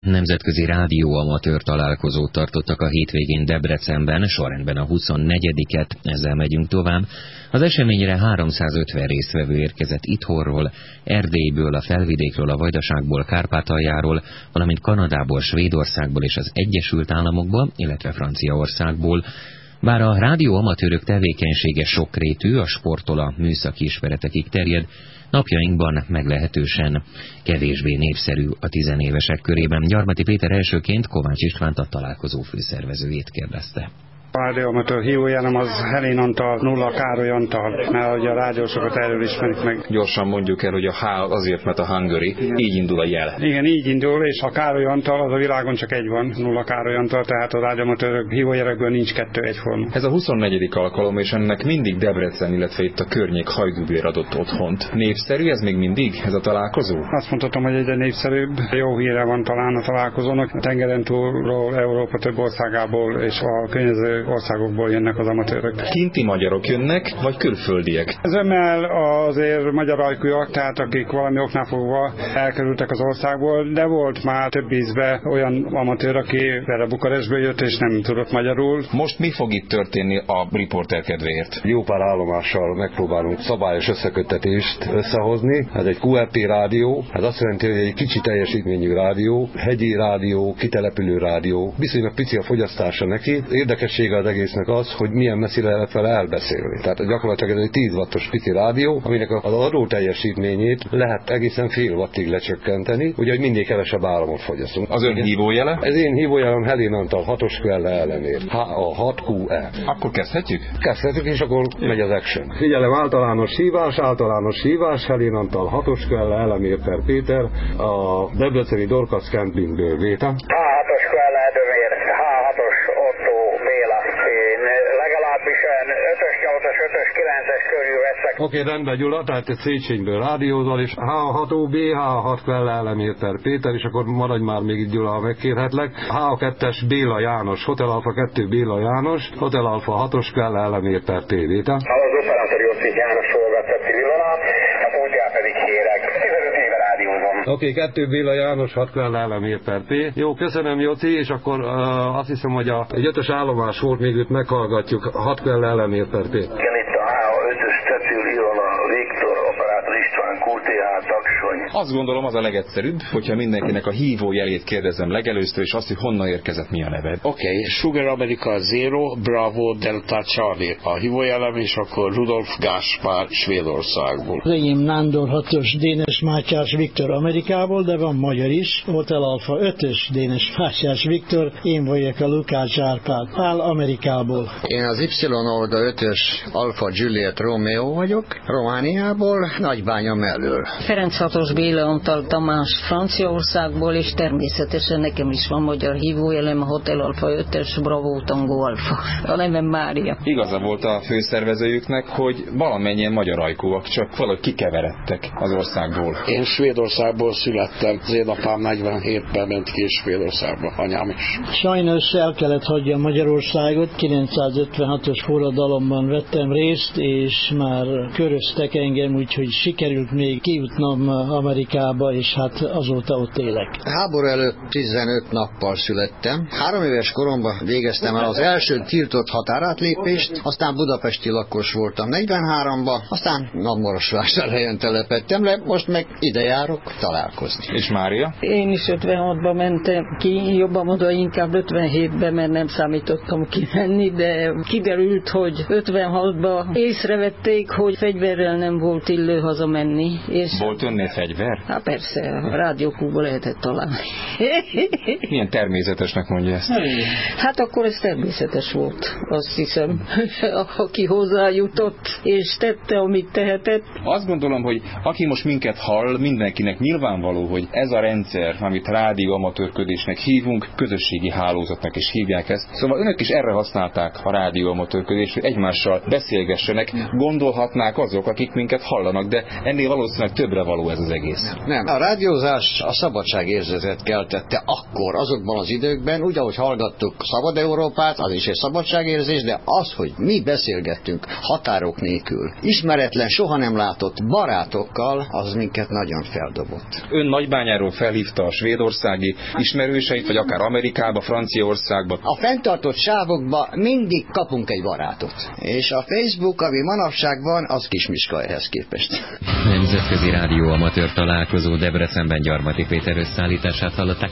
Nemzetközi rádióamatőr találkozót tartottak a hétvégén Debrecenben, sorrendben a 24-et, ezzel megyünk tovább. Az eseményre 350 résztvevő érkezett itthonról, Erdélyből, a Felvidékről, a Vajdaságból, Kárpátaljáról, valamint Kanadából, Svédországból és az Egyesült Államokból, illetve Franciaországból. Bár a rádióamatőrök tevékenysége sokrétű, a sporttól a műszaki ismeretekig terjed, napjainkban meglehetősen kevésbé népszerű a tizenévesek körében. Gyarmati Péter elsőként Kovács Istvánt, a találkozó főszervezőjét kérdezte. A rádióamatőr hívójelem az Helén Antal, Nulla Károly Antal, mert ugye a rádiósokat erről ismerik meg. Gyorsan mondjuk el, hogy a H azért, mert a Hungary, így indul a jel. Igen, így indul, és a Károly Antal, az a világon csak egy van, Nulla Károly Antal, tehát a rádióamatőrök hívójelekből nincs kettő egyforma. Ez a 24. alkalom, és ennek mindig Debrecen, illetve itt a környék Hajdúbér adott otthont. Népszerű ez még mindig, ez a találkozó? Azt mondhatom, hogy egyre népszerűbb. Jó híre van talán a találkozónak. A tengeren túlról, Európa több országából és a környező országokból jönnek az amatőrök. Kinti magyarok jönnek, vagy külföldiek? Zömmel azért magyar ajkúak, tehát akik valami oknál fogva elkerültek az országból, de volt már több ízben olyan amatőr, aki erre Bukarestből jött és nem tudott magyarul. Most mi fog itt történni a riporter kedvéért? Jó pár állomással megpróbálunk szabályos összeköttetést összehozni. Ez egy QRT rádió, ez azt jelenti, hogy egy kicsi teljesítményű rádió, hegyi rádió, kitelepülő rádió. Viszonylag pici a fogyasztása neki. Érdekessége az egésznek az, hogy milyen messzire lehet vele elbeszélni. Tehát gyakorlatilag ez egy 10 wattos pici rádió, aminek az adó teljesítményét lehet egészen fél wattig lecsökkenteni, úgyhogy mindig kevesebb áramot fogyasztunk. Az ön hívójele? Ez én hívójelem Helén Antal 6-os QL ellenér. HA6QE. Akkor kezdhetjük? Kezdhetjük, és akkor megy az action. Figyelem, általános hívás, Helén Antal 6-os QL elemér per Péter, a debreceni Dorkasz Campingből Véta. H6-os QL Edemér, H6-os Otto Béla. Én legalábbis 5-ös, 8-as, 5-ös, 9-es körül veszek. Oké, rendben Gyula, tehát egy Széchenyből rádiózol, és H6OB, H6 Kvelle elemér per Péter, és akkor maradj már még itt Gyula, ha megkérhetlek. H2-es Béla János, Hotel Alfa 2 Béla János, Hotel Alfa 6-os Kvelle elemér per Péter. Az operátor József János forgatott villanát, a pótját pedig kérek. 15 éve rádiózom. Oké, 2 Béla János, 6 Kvelle elemér per P. Jó, köszönöm Jóci, és akkor azt hiszem, hogy egy 5-ös állomás volt, még őt meghallgatjuk, 6 Kvelle elemér per P. H5-ös Cecil Ilona Viktor, operátor István QTH Taksony. Azt gondolom, az a legegyszerűbb, hogyha mindenkinek a hívó jelét kérdezem legelőször, és azt, hogy honnan érkezett, mi a neved. Oké, Sugar America Zero, Bravo Delta Charlie. A hívójelem, és akkor Rudolf Gáspár Svédországból. Az enyém Nándor 6-os Dénes Mátyás Viktor Amerikából, de van magyar is. Hotel Alfa 5-ös Dénes Mátyás Viktor, én vagyok a Lukács Árpád Pál Amerikából. Én az Y Orda 5-ös Alfa Juliet Romeo vagyok, Romániából, Nagybánya mellől. Ferenc 6-os Béla Antal Tamás Franciaországból, és természetesen nekem is van magyar hívójelem, a Hotel Alfa 5-es Bravo Tango Alfa. A nevem Mária. Igaza volt a főszervezőjüknek, hogy valamennyien magyar ajkúak, csak valahogy kikeveredtek az országból. Én Svédországból születtem, az én apám 47-ben ment ki Svédországba, anyám is. Sajnos el kellett hagyjam Magyarországot, 956-os forradalomban vettem részt, és már köröztek engem, úgyhogy sikerült még kijutnom Amerikába, és hát azóta ott élek. Háború előtt 15 nappal születtem. 3 éves koromban végeztem el az első tiltott határátlépést, aztán budapesti lakos voltam 43-ban, aztán Marosvásárhelyen telepedtem le, most meg ide járok találkozni. És Mária? Én is 56-ban mentem ki, jobban oda inkább 57-ben, mert nem számítottam kimenni, de kiderült, hogy 56-ban észrevették, hogy fegyverrel nem volt illő hazamenni. És volt önnél fegyver? Hát persze, a rádiókúba lehetett találni. Milyen természetesnek mondja ezt? Hát akkor ez természetes volt, azt hiszem. Aki hozzájutott, és tette, amit tehetett. Azt gondolom, hogy aki most minket hall, mindenkinek nyilvánvaló, hogy ez a rendszer, amit rádióamatőrködésnek hívunk, közösségi hálózatnak is hívják ezt. Szóval önök is erre használták a rádióamatőrködést, hogy egymással beszélgessenek, gondolhatnák azok, akik minket hallanak, de ennél valószínűleg többre való ez az egész. egész. Nem, a rádiózás a szabadságérzetet keltette akkor, azokban az időkben, úgy, ahogy hallgattuk Szabad Európát, az is egy szabadságérzés, de az, hogy mi beszélgettünk határok nélkül, ismeretlen, soha nem látott barátokkal, az minket nagyon feldobott. Ön Nagybányáról felhívta a svédországi ismerőseit, vagy akár Amerikába, Franciaországba? A fenntartott sávokba mindig kapunk egy barátot. És a Facebook, ami manapság van, az Kismiska ehhez képest. Nemzetközi rádió amatőr találkozó Debrecenben Gyarmati Péter összeállítását hallották.